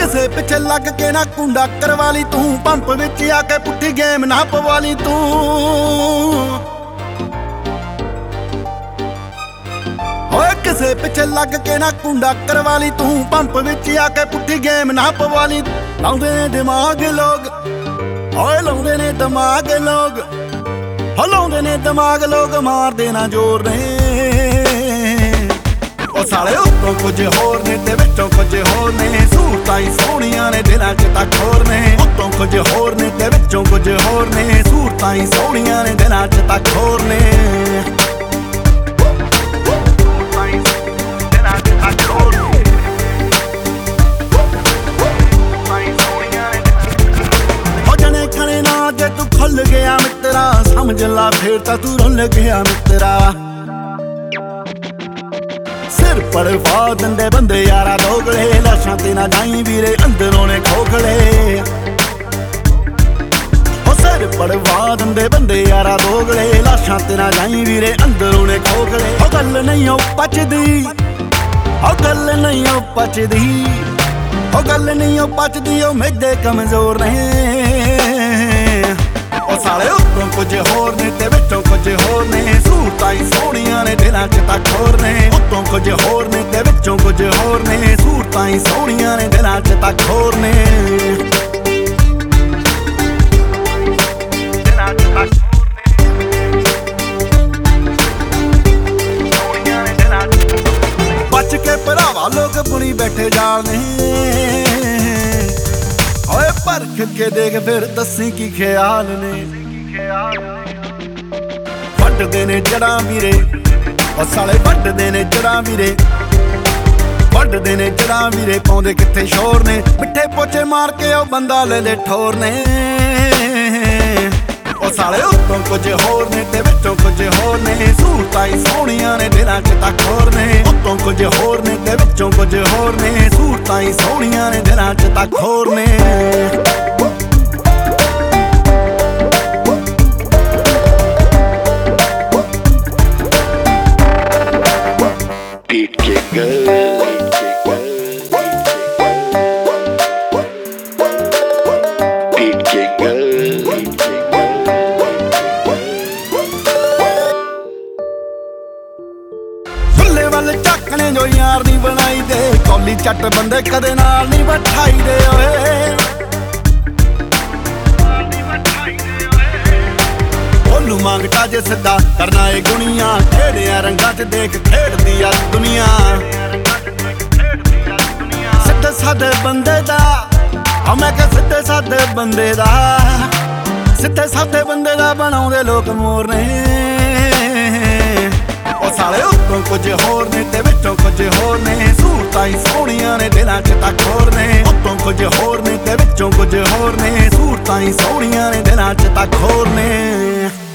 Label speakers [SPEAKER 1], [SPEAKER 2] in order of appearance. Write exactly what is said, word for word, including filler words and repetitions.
[SPEAKER 1] ਕਿਸੇ ਪਿੱਛੇ ਲੱਗ ਕੇ ਨਾ ਕੁੰਡਾ ਕਰਵਾ ਲਈ ਤੂੰ, ਪੰਪ ਵਿੱਚ ਆ ਕੇ ਪੁੱਠੀ ਗੇਮ ਨਾ ਪਵਾ ਲਈ ਤੂੰ। ਓਏ ਕਿਸੇ ਪਿੱਛੇ ਲੱਗ ਕੇ ਨਾ ਕੁੰਡਾ ਕਰਵਾ ਲਈ ਤੂੰ, ਪੰਪ ਵਿੱਚ ਆ ਕੇ ਪੁੱਠੀ ਗੇਮ ਨਾ ਪਵਾ ਲਈ। ਲਾਉਂਦੇ ਨੇ ਦਿਮਾਗ ਲੋਕ, ਓਏ ਲਾਉਂਦੇ ਨੇ ਦਿਮਾਗ ਲੋਕ, ਹਲਾਉਂਦੇ ਨੇ ਦਿਮਾਗ ਲੋਕ, ਮਾਰਦੇ ਨਾ ਜ਼ੋਰ ਨੇ। ਉਹ ਸਾਲੇ ਉੱਤੋਂ ਕੁਝ ਹੋਰ ਨੇ ਤੇ ਵਿੱਚੋਂ ਕੁਝ ਹੋਰ ਨੇ, ਸੂਰਤਾਂ ਹੀ ਸੋਹਣੀਆਂ ਨੇ ਦਿਲਾਂ 'ਚ ਤਾਂ ਖੋਰ ਨੇ। ਉੱਤੋਂ ਕੁਝ ਹੋਰ ਨੇ ਤੇ ਵਿੱਚੋਂ ਕੁਝ ਹੋਰ ਨੇ, ਸੂਰਤਾਂ ਹੀ ਸੋਹਣੀਆਂ ਨੇ ਦਿਲਾਂ 'ਚ ਤਾਂ ਖੋਰ ਨੇ। ਜੇ ਤੂੰ ਖੁੱਲ ਗਿਆ ਮਿੱਤਰਾ, ਸਮਝ ਲਾ ਫੇਰ ਤਾਂ ਤੂੰ ਰੁੱਲ ਗਿਆ ਮਿੱਤਰਾ। ਸਿਰ ਪੜਵਾ ਦਿੰਦੇ ਬੰਦੇ ਯਾਰਾ ਦੋਗਲੇ, ਲਾਸ਼ਾਂ ਤੇ ਨਾ ਜਾਈ ਵੀਰੇ ਅੰਦਰੋਂ ਨੇ ਖੋਖਲੇ। ਉਹ ਸਿਰ ਪੜਵਾ ਦਿੰਦੇ ਬੰਦੇ ਯਾਰਾ ਦੋਗਲੇ, ਲਾਸ਼ਾਂ ਤੇ ਨਾ ਜਾਈ ਵੀਰੇ ਅੰਦਰੋਂ ਨੇ ਖੋਖਲੇ। ਉਹ ਗੱਲ ਨਹੀਂ ਉਹ ਪਚਦੀ, ਉਹ ਗੱਲ ਨਹੀਂ ਉਹ ਪਚਦੀ, ਉਹ ਗੱਲ ਨਹੀਂ ਉਹ ਪਚਦੀ, ਉਹ ਮੈਦੇ ਕਮਜ਼ੋਰ ਨੇ। ਉਹ ਸਾਲੇ ਉੱਤੋਂ ਕੁਝ ਹੋਰ ਨੇ ਤੇ ਵਿੱਚੋਂ ਕੁਝ ਹੋਰ ਨੇ, ਸੂਰਤਾਂ ਹੀ ਸੋਹਣੀਆਂ ਨੇ ਦਿਲਾਂ 'ਚ ਤਾਂ ਖੋਰ ਨੇ। ਉੱਤੋਂ ਕੁਝ ਹੋਰ ਨੇ ਤੇ ਵਿੱਚੋਂ ਕੁਝ ਹੋਰ ਨੇ, ਸੂਰਤਾਂ ਹੀ ਸੋਹਣੀਆਂ ਨੇ ਦਿਲਾਂ 'ਚ ਤਾਂ ਖੋਰ ਨੇ। ਬਚ ਕੇ ਭਰਾਵਾ ਲੋਕ ਬੁਣੀ ਬੈਠੇ ਜਾਲ ਨੇ, ਓਏ ਪਰਖ ਕੇ ਦੇਖ ਫਿਰ ਦੱਸੀ ਕੀ ਖਿਆਲ ਨੇ। ਵੱਢਦੇ ਨੇ ਜੜਾਂ ਵੀਰੇ, ਉਹ ਸਾਲੇ ਵੱਢਦੇ ਨੇ ਜੜਾਂ ਵੀਰੇ, ਵੱਢਦੇ ਨੇ ਜੜਾਂ ਵੀਰੇ, ਪਾਉਂਦੇ ਕਿੱਥੇ ਸ਼ੋਰ ਨੇ। ਮਿੱਠੇ ਪੋਚੇ ਮਾਰ ਕੇ ਉਹ ਬੰਦਾ ਲੈ ਲੈ ਠੋਰ ਨੇ। ਉਹ ਸਾਲੇ ਉੱਤੋਂ ਕੁਝ ਹੋਰ ਨੇ ਤੇ ਵਿੱਚੋਂ ਕੁਝ ਹੋਰ ਨੇ, ਸੂਰਤਾਂ ਹੀ ਸੋਹਣੀਆਂ ਨੇ ਦਿਲਾਂ 'ਚ ਤਾਂ ਖੋਰ ਨੇ। ਉੱਤੋਂ ਕੁਝ ਹੋਰ ਨੇ ਤੇ ਵਿੱਚੋਂ ਕੁਝ ਹੋਰ ਨੇ, ਸੂਰਤਾਂ ਹੀ ਸੋਹਣੀਆਂ ਨੇ ਦਿਲਾਂ 'ਚ ਤਾਂ ਖੋਰ ਨੇ। ਵੱਲ ਝਾਕਣੇ ਜੋ ਯਾਰ ਨਹੀਂ ਬਣਾਈ ਦੇ, ਕੌਲੀ ਚੱਟ ਬੰਦੇ ਕਦੇ ਨਾਲ ਨਹੀਂ ਬਿਠਾਈ ਦੇ। ਓਏ ਉਹਨੂੰ ਮੰਗਟਾ ਜੇ ਸਿੱਧਾ ਕਰਨਾ ਏ ਗੁਣੀਆਂ, ਖੇਡਿਆ ਰੰਗਾਂ 'ਚ ਦੇਖ ਖੇਡਦੀ ਆ ਦੁਨੀਆ। ਸਿੱਧੇ ਸਾਦੇ ਬੰਦੇ ਦਾ, ਆ ਮੈਂ ਕਿਹਾ ਸਿੱਧੇ ਸਾਦੇ ਬੰਦੇ ਦਾ, ਸਿੱਧੇ ਸਾਦੇ ਬੰਦੇ ਦਾ ਬਣਾਉਂਦੇ ਲੋਕ ਮੋਰ ਨੇ। ਉਹ ਸਾਲੇ ਉੱਤੋਂ ਕੁਝ ਹੋਰ ਨੇ ਤੇ ਵਿੱਚੋਂ ਕੁਝ ਹੋਰ ਨੇ, ਸੂਰਤਾਂ ਹੀ ਸੋਹਣੀਆਂ ਨੇ ਦਿਲਾਂ 'ਚ ਤਾਂ ਖੋਰ ਨੇ। ਉੱਤੋਂ ਕੁਝ ਹੋਰ ਨੇ ਤੇ ਵਿੱਚੋਂ ਕੁਝ ਹੋਰ ਨੇ, ਸੂਰਤਾਂ ਹੀ ਸੋਹਣੀਆਂ ਨੇ ਦਿਲਾਂ 'ਚ ਤਾਂ ਖੋਰ ਨੇ।